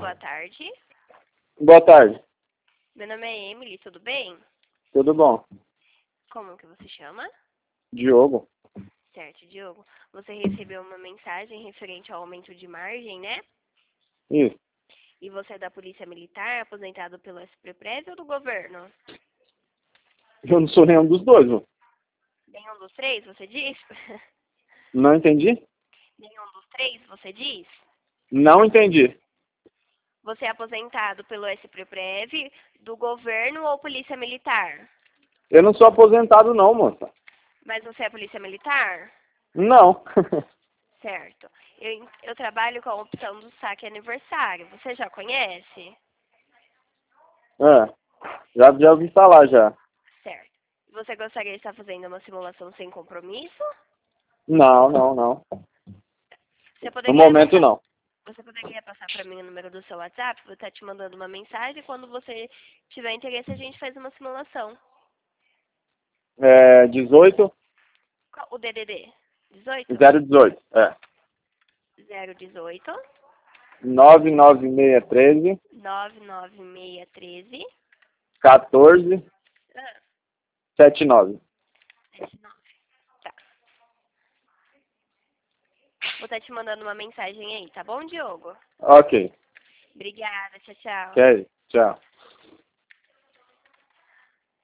boa tarde. Boa tarde. Meu nome é Emily, tudo bem? Tudo bom? Como que você chama? Diogo? Certo, Diogo. Você recebeu uma mensagem referente ao aumento de margem, né? Isso. E você é da Polícia Militar, aposentado pelo SPPREV ou do governo? Eu não sou nenhum dos dois, vô. Nenhum dos três, você diz? Não entendi? Nenhum dos três, você diz? Não entendi. Você é aposentado pelo SPPREV, do governo ou Polícia Militar? Eu não sou aposentado não, moça. Mas você é Polícia Militar? Não. Certo. Eu trabalho com a opção do saque aniversário. Você já conhece? É, já ouvi falar já. Certo. Você gostaria de estar fazendo uma simulação sem compromisso? Não. Você No poderia momento passar, não. você poderia passar para mim o número do seu WhatsApp? Vou estar te mandando uma mensagem. Quando você tiver interesse, a gente faz uma simulação. É 18 O DDD? 18? 018. É. 018 99613 99613 14 ah, 79. 79. Tá. Vou estar te mandando uma mensagem aí, tá bom, Diogo? Ok. Obrigada, tchau, tchau. Ok. Tchau.